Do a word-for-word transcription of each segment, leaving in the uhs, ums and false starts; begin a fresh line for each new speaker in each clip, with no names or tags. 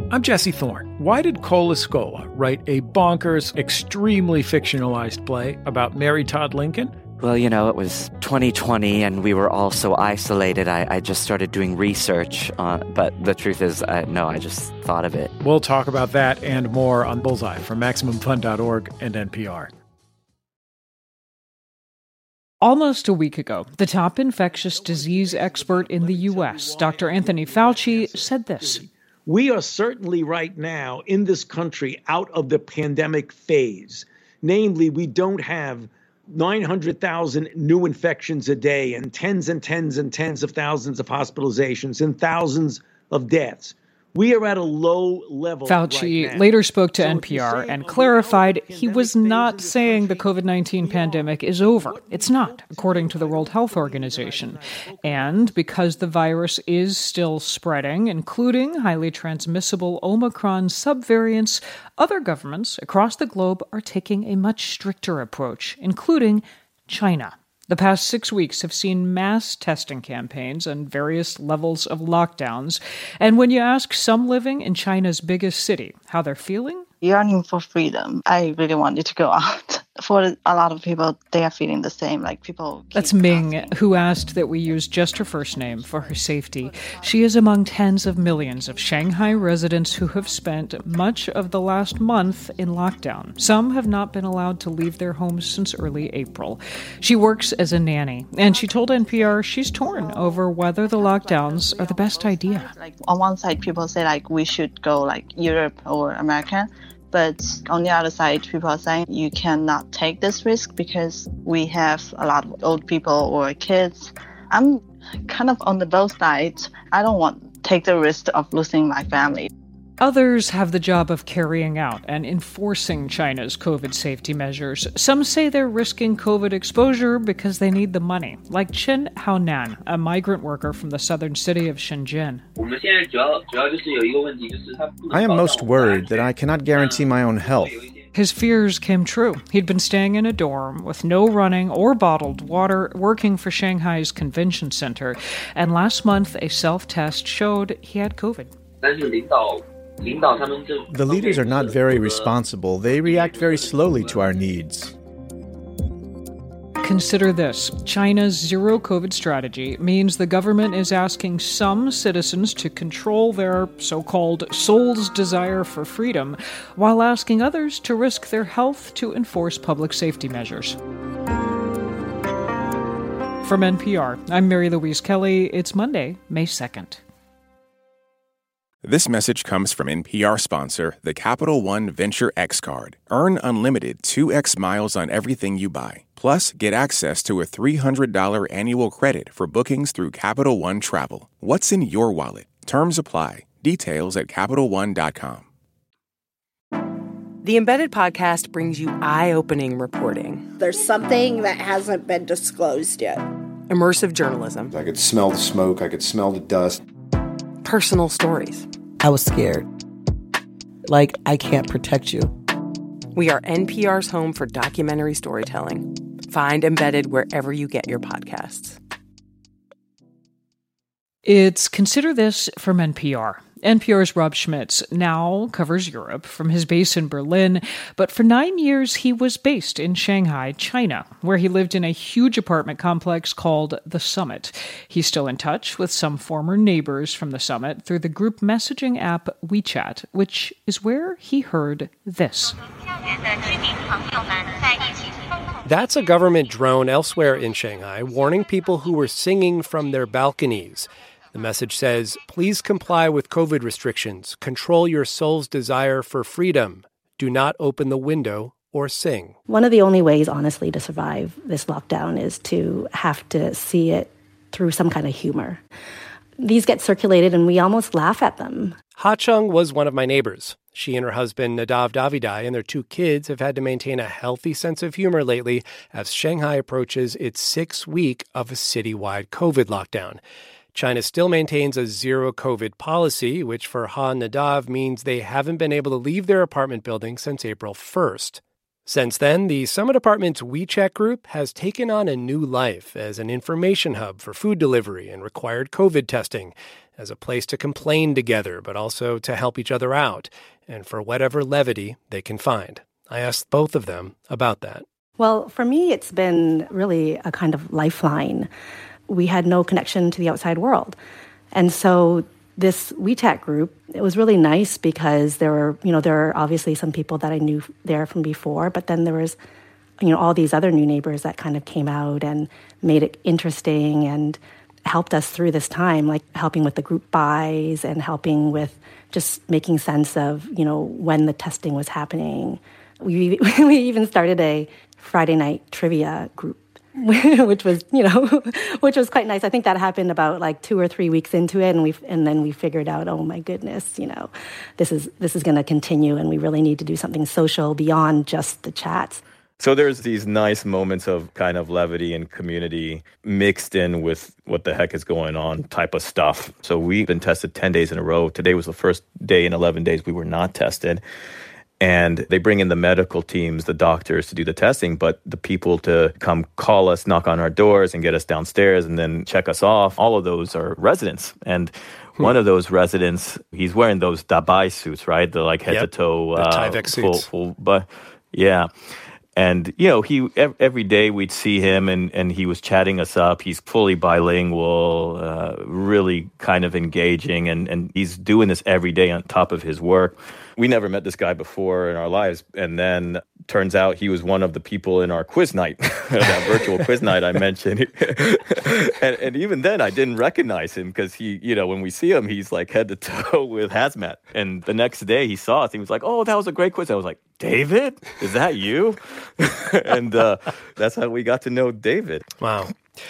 I'm Jesse Thorne. Why did Cole Escola write a bonkers, extremely fictionalized play about Mary Todd Lincoln?
Well, you know, it was twenty twenty and we were all so isolated. I, I just started doing research. Uh, but the truth is, uh, no, I just thought of it.
We'll talk about that and more on Bullseye from Maximum Fun dot org and N P R.
Almost a week ago, the top infectious disease expert in the U S, Doctor Anthony Fauci, said this.
We are certainly right now in this country out of the pandemic phase. Namely, we don't have nine hundred thousand new infections a day and tens and tens and tens of thousands of hospitalizations and thousands of deaths. We are at a low level.
Fauci
right now.
later spoke to
So
N P R and clarified he was not saying the covid nineteen pandemic is over. It's not, according to the World Health Organization. And because the virus is still spreading, including highly transmissible Omicron subvariants, other governments across the globe are taking a much stricter approach, including China. The past six weeks have seen mass testing campaigns and various levels of lockdowns. And when you ask some living in China's biggest city how they're feeling,
yearning for freedom. I really wanted to go out. For a lot of people, they are feeling the same. Like people.
That's Ming, asking. Who asked that we use just her first name for her safety. She is among tens of millions of Shanghai residents who have spent much of the last month in lockdown. Some have not been allowed to leave their homes since early April. She works as a nanny, and she told N P R she's torn over whether the lockdowns are the best idea.
Like on one side, people say like we should go like Europe or America. But on the other side, people are saying you cannot take this risk because we have a lot of old people or kids. I'm kind of on the both sides. I don't want to take the risk of losing my family.
Others have the job of carrying out and enforcing China's COVID safety measures. Some say they're risking COVID exposure because they need the money, like Chen Haonan, a migrant worker from the southern city of Shenzhen.
I am most worried that I cannot guarantee my own health.
His fears came true. He'd been staying in a dorm with no running or bottled water, working for Shanghai's convention center, and last month a self-test showed he had COVID.
The leaders are not very responsible. They react very slowly to our needs.
Consider this. China's zero-COVID strategy means the government is asking some citizens to control their so-called soul's desire for freedom, while asking others to risk their health to enforce public safety measures. From N P R, I'm Mary Louise Kelly. It's Monday, May second.
This message comes from N P R sponsor, the Capital One Venture X Card. Earn unlimited two x miles on everything you buy. Plus, get access to a three hundred dollars annual credit for bookings through Capital One Travel. What's in your wallet? Terms apply. Details at Capital One dot com.
The Embedded Podcast brings you eye-opening reporting.
There's something that hasn't been disclosed yet.
Immersive journalism.
I could smell the smoke. I could smell the dust.
Personal stories.
I was scared. Like, I can't protect you.
We are N P R's home for documentary storytelling. Find Embedded wherever you get your podcasts.
It's Consider This from N P R. N P R's Rob Schmitz now covers Europe from his base in Berlin, but for nine years he was based in Shanghai, China, where he lived in a huge apartment complex called The Summit. He's still in touch with some former neighbors from The Summit through the group messaging app WeChat, which is where he heard this.
That's a government drone elsewhere in Shanghai warning people who were singing from their balconies. The message says, please comply with COVID restrictions. Control your soul's desire for freedom. Do not open the window or sing.
One of the only ways, honestly, to survive this lockdown is to have to see it through some kind of humor. These get circulated and we almost laugh at them.
Ha Chung was one of my neighbors. She and her husband, Nadav Davidai, and their two kids have had to maintain a healthy sense of humor lately as Shanghai approaches its sixth week of a citywide COVID lockdown. China still maintains a zero-COVID policy, which for Ha and Nadav means they haven't been able to leave their apartment building since April first. Since then, the Summit Apartments WeChat group has taken on a new life as an information hub for food delivery and required COVID testing, as a place to complain together, but also to help each other out, and for whatever levity they can find. I asked both of them about that.
Well, for me, it's been really a kind of lifeline. We had no connection to the outside world. And so this WeChat group, it was really nice because there were, you know, there are obviously some people that I knew there from before, but then there was, you know, all these other new neighbors that kind of came out and made it interesting and helped us through this time, like helping with the group buys and helping with just making sense of, you know, when the testing was happening. We we even started a Friday night trivia group, which was, you know, which was quite nice. I think that happened about like two or three weeks into it, and we and then we figured out, oh my goodness, you know, this is this is going to continue, and we really need to do something social beyond just the chats.
So there's these nice moments of kind of levity and community mixed in with what the heck is going on type of stuff. So we've been tested ten days in a row. Today was the first day in eleven days we were not tested. And they bring in the medical teams, the doctors to do the testing, but the people to come call us, knock on our doors and get us downstairs and then check us off, all of those are residents. And hmm. one of those residents, he's wearing those Dabai suits, right? The like head
yep.
to toe.
The
uh,
Tyvek
full,
suits.
Full, but yeah. And, you know, he every day we'd see him and, and he was chatting us up. He's fully bilingual, uh, really kind of engaging, and, and he's doing this every day on top of his work. We never met this guy before in our lives. And then turns out he was one of the people in our quiz night, that virtual quiz night I mentioned. and, and even then I didn't recognize him because he, you know, when we see him, he's like head to toe with hazmat. And the next day he saw us. He was like, oh, that was a great quiz. I was like, David, is that you? and uh, that's how we got to know David.
Wow.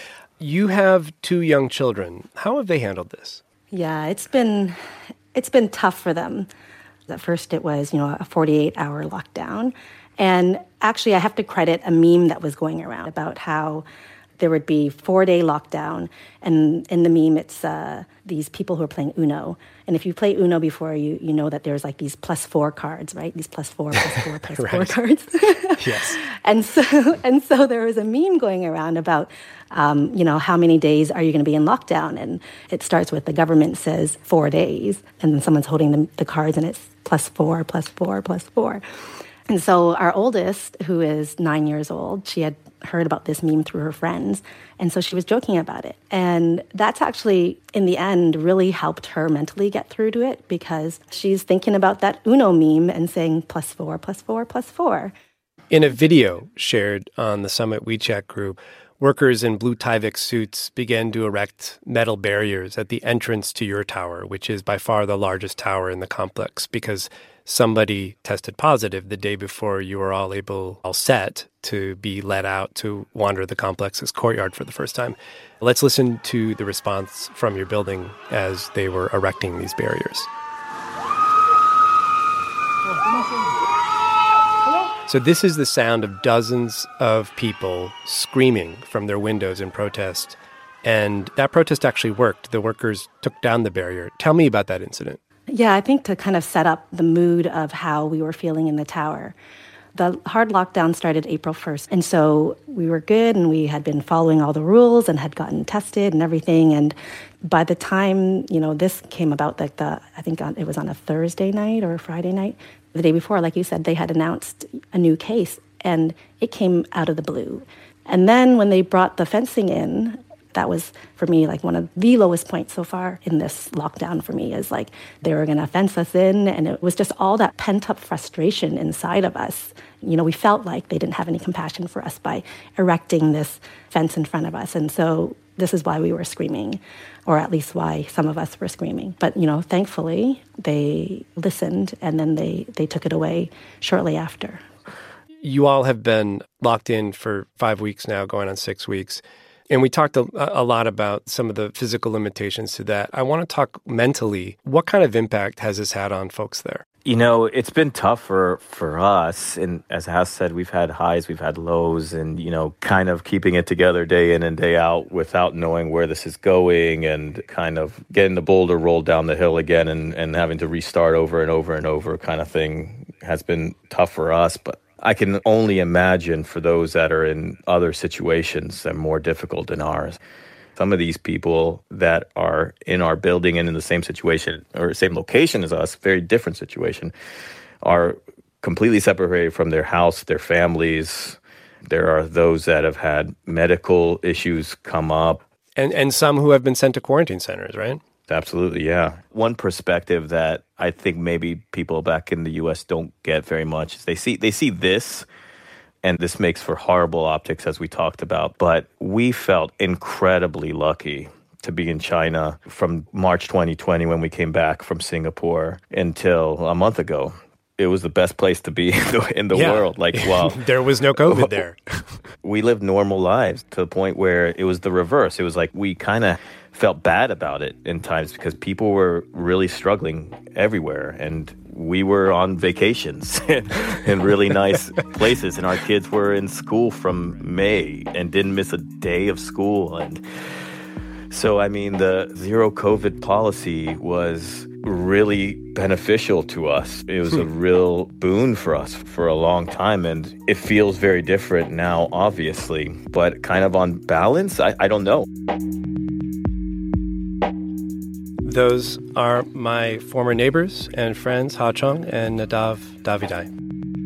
You have two young children. How have they handled this?
Yeah, it's been it's been tough for them. At first it was, you know, a forty-eight hour lockdown. And actually I have to credit a meme that was going around about how there would be four-day lockdown. And in the meme, it's uh, these people who are playing Uno. And if you play Uno before, you you know that there's like these plus four cards, right? These plus four, plus four, plus
right.
four cards.
Yes.
And so and so there was a meme going around about, um, you know, how many days are you going to be in lockdown? And it starts with the government says four days. And then someone's holding the, the cards and it's plus four, plus four, plus four. And so our oldest, who is nine years old, she had heard about this meme through her friends. And so she was joking about it. And that's actually, in the end, really helped her mentally get through to it because she's thinking about that Uno meme and saying plus four, plus four, plus four.
In a video shared on the Summit WeChat group, workers in blue Tyvek suits began to erect metal barriers at the entrance to your tower, which is by far the largest tower in the complex, because somebody tested positive the day before you were all able, all set, to be let out to wander the complex's courtyard for the first time. Let's listen to the response from your building as they were erecting these barriers. So this is the sound of dozens of people screaming from their windows in protest. And that protest actually worked. The workers took down the barrier. Tell me about that incident.
Yeah, I think to kind of set up the mood of how we were feeling in the tower. The hard lockdown started April first. And so we were good and we had been following all the rules and had gotten tested and everything. And by the time, you know, this came about, like the, I think on, it was on a Thursday night or a Friday night. The day before, like you said, they had announced a new case and it came out of the blue. And then when they brought the fencing in, that was, for me, like one of the lowest points so far in this lockdown for me is like they were going to fence us in. And it was just all that pent-up frustration inside of us. You know, we felt like they didn't have any compassion for us by erecting this fence in front of us. And so this is why we were screaming, or at least why some of us were screaming. But, you know, thankfully, they listened and then they, they took it away shortly after.
You all have been locked in for five weeks now, going on six weeks. And we talked a, a lot about some of the physical limitations to that. I want to talk mentally. What kind of impact has this had on folks there?
You know, it's been tough for, for us. And as Has said, we've had highs, we've had lows, and, you know, kind of keeping it together day in and day out without knowing where this is going and kind of getting the boulder rolled down the hill again and, and having to restart over and over and over kind of thing has been tough for us. But I can only imagine for those that are in other situations that are more difficult than ours. Some of these people that are in our building and in the same situation or same location as us, very different situation, are completely separated from their house, their families. There are those that have had medical issues come up.
And and some who have been sent to quarantine centers, right?
Absolutely, yeah. One perspective that I think maybe people back in the U S don't get very much is they see they see this, and this makes for horrible optics, as we talked about. But we felt incredibly lucky to be in China from March twenty twenty when we came back from Singapore until a month ago. It was the best place to be in the, in the
yeah.
world. Like, wow.
There was no COVID there.
We lived normal lives to the point where it was the reverse. It was like we kind of felt bad about it in times because people were really struggling everywhere. And we were on vacations in really nice places. And our kids were in school from May and didn't miss a day of school. And so, I mean, the zero COVID policy was really beneficial to us. It was a real boon for us for a long time. And it feels very different now, obviously. But kind of on balance, I, I don't know.
Those are my former neighbors and friends, Ha Cheng and Nadav Davidai.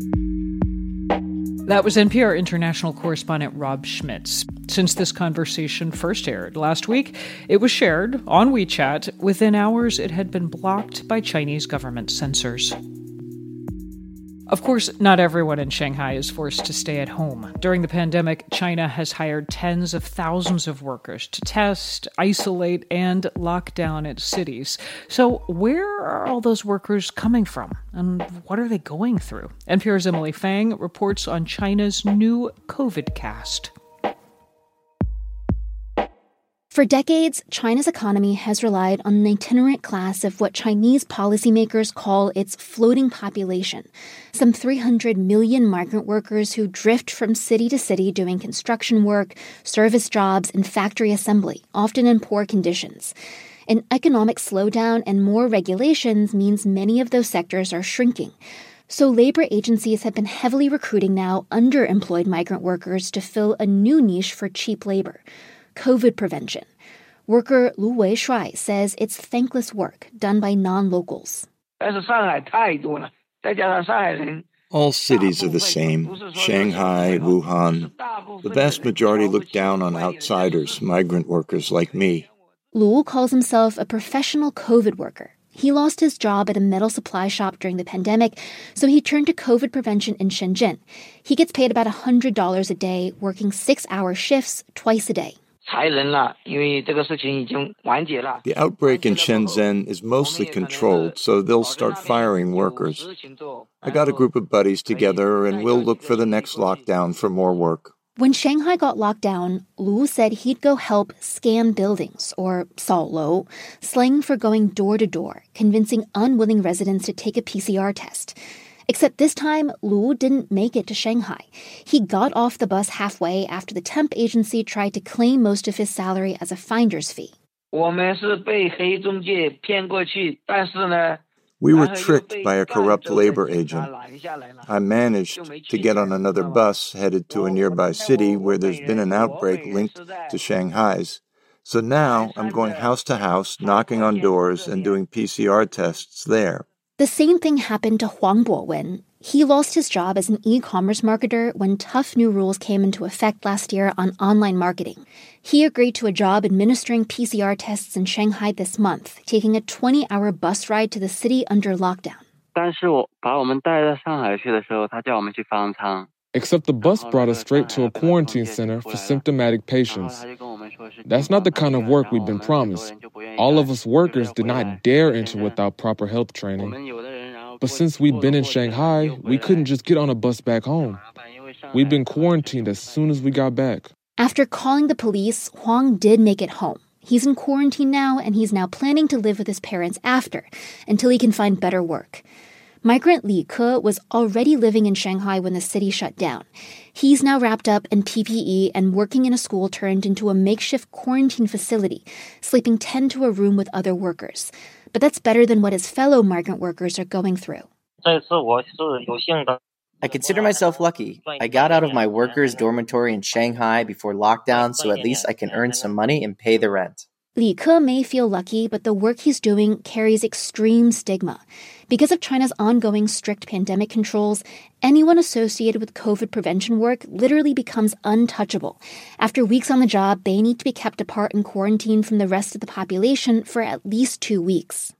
That was N P R international correspondent Rob Schmitz. Since this conversation first aired last week, it was shared on WeChat. Within hours, it had been blocked by Chinese government censors. Of course, not everyone in Shanghai is forced to stay at home. During the pandemic, China has hired tens of thousands of workers to test, isolate, and lock down its cities. So where are all those workers coming from? And what are they going through? N P R's Emily Fang reports on China's new COVID cast.
For decades, China's economy has relied on an itinerant class of what Chinese policymakers call its floating population, some three hundred million migrant workers who drift from city to city doing construction work, service jobs, and factory assembly, often in poor conditions. An economic slowdown and more regulations means many of those sectors are shrinking. So labor agencies have been heavily recruiting now underemployed migrant workers to fill a new niche for cheap labor: COVID prevention. Worker Lu Weishuai says it's thankless work done by non-locals.
All cities are the same. Shanghai, Wuhan. The vast majority look down on outsiders, migrant workers like me.
Lu calls himself a professional COVID worker. He lost his job at a metal supply shop during the pandemic, so he turned to COVID prevention in Shenzhen. He gets paid about one hundred dollars a day, working six-hour shifts twice a day.
The outbreak in Shenzhen is mostly controlled, so they'll start firing workers. I got a group of buddies together, and we'll look for the next lockdown for more work.
When Shanghai got locked down, Lu said he'd go help scan buildings, or saolo, slang for going door to door, convincing unwilling residents to take a P C R test. Except this time, Lu didn't make it to Shanghai. He got off the bus halfway after the temp agency tried to claim most of his salary as a finder's fee.
We were tricked by a corrupt labor agent. I managed to get on another bus headed to a nearby city where there's been an outbreak linked to Shanghai's. So now I'm going house to house, knocking on doors and doing P C R tests there.
The same thing happened to Huang Bowen. He lost his job as an e-commerce marketer when tough new rules came into effect last year on online marketing. He agreed to a job administering P C R tests in Shanghai this month, taking a twenty-hour bus ride to the city under lockdown.
Except the bus brought us straight to a quarantine center for symptomatic patients. That's not the kind of work we've been promised. All of us workers did not dare enter without proper health training. But since we'd been in Shanghai, we couldn't just get on a bus back home. We've been quarantined as soon as we got back.
After calling the police, Huang did make it home. He's in quarantine now, and he's now planning to live with his parents after, until he can find better work. Migrant Li Ke was already living in Shanghai when the city shut down. He's now wrapped up in P P E and working in a school turned into a makeshift quarantine facility, sleeping ten to a room with other workers. But that's better than what his fellow migrant workers are going through.
I consider myself lucky. I got out of my workers' dormitory in Shanghai before lockdown, so at least I can earn some money and pay the rent.
Li Ke may feel lucky, but the work he's doing carries extreme stigma. Because of China's ongoing strict pandemic controls, anyone associated with COVID prevention work literally becomes untouchable. After weeks on the job, they need to be kept apart in quarantine from the rest of the population for at least two weeks.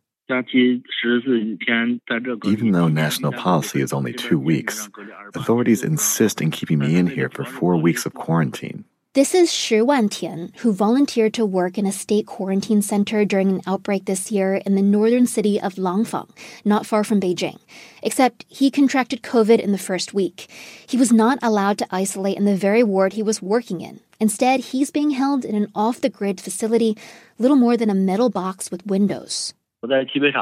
Even though national policy is only two weeks, authorities insist in keeping me in here for four weeks of quarantine.
This is Shi Wantian, who volunteered to work in a state quarantine center during an outbreak this year in the northern city of Langfang, not far from Beijing. Except he contracted COVID in the first week. He was not allowed to isolate in the very ward he was working in. Instead, he's being held in an off-the-grid facility, little more than a metal box with windows.
I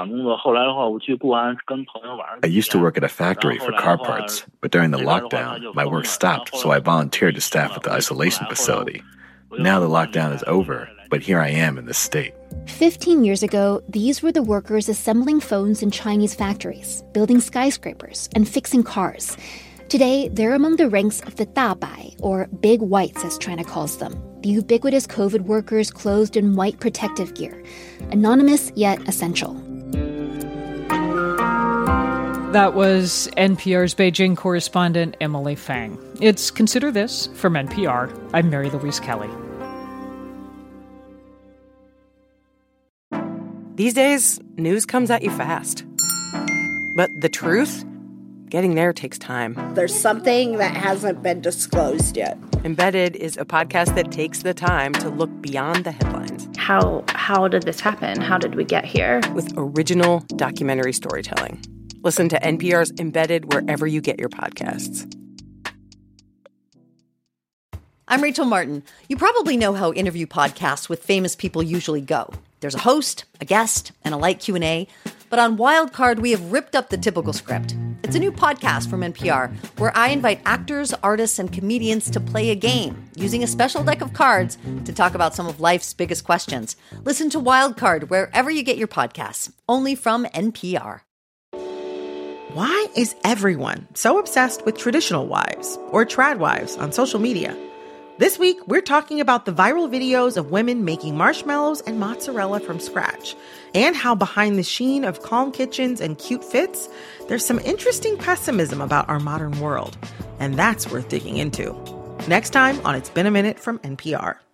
used to work at a factory for car parts, but during the lockdown, my work stopped, so I volunteered to staff at the isolation facility. Now the lockdown is over, but here I am in this state.
Fifteen years ago, these were the workers assembling phones in Chinese factories, building skyscrapers, and fixing cars. Today, they're among the ranks of the Dabai, or big whites as China calls them, the ubiquitous COVID workers clothed in white protective gear. Anonymous yet essential.
That was N P R's Beijing correspondent Emily Fang. It's Consider This from N P R. I'm Mary Louise Kelly.
These days, news comes at you fast. But the truth? Getting there takes time.
There's something that hasn't been disclosed yet.
Embedded is a podcast that takes the time to look beyond the headlines.
How how did this happen? How did we get here?
With original documentary storytelling. Listen to N P R's Embedded wherever you get your podcasts.
I'm Rachel Martin. You probably know how interview podcasts with famous people usually go. There's a host, a guest, and a light Q and A. But on Wildcard, we have ripped up the typical script. It's a new podcast from N P R where I invite actors, artists, and comedians to play a game using a special deck of cards to talk about some of life's biggest questions. Listen to Wildcard wherever you get your podcasts, only from N P R.
Why is everyone so obsessed with traditional wives or trad wives on social media? This week, we're talking about the viral videos of women making marshmallows and mozzarella from scratch, and how behind the sheen of calm kitchens and cute fits, there's some interesting pessimism about our modern world. And that's worth digging into. Next time on It's Been a Minute from N P R.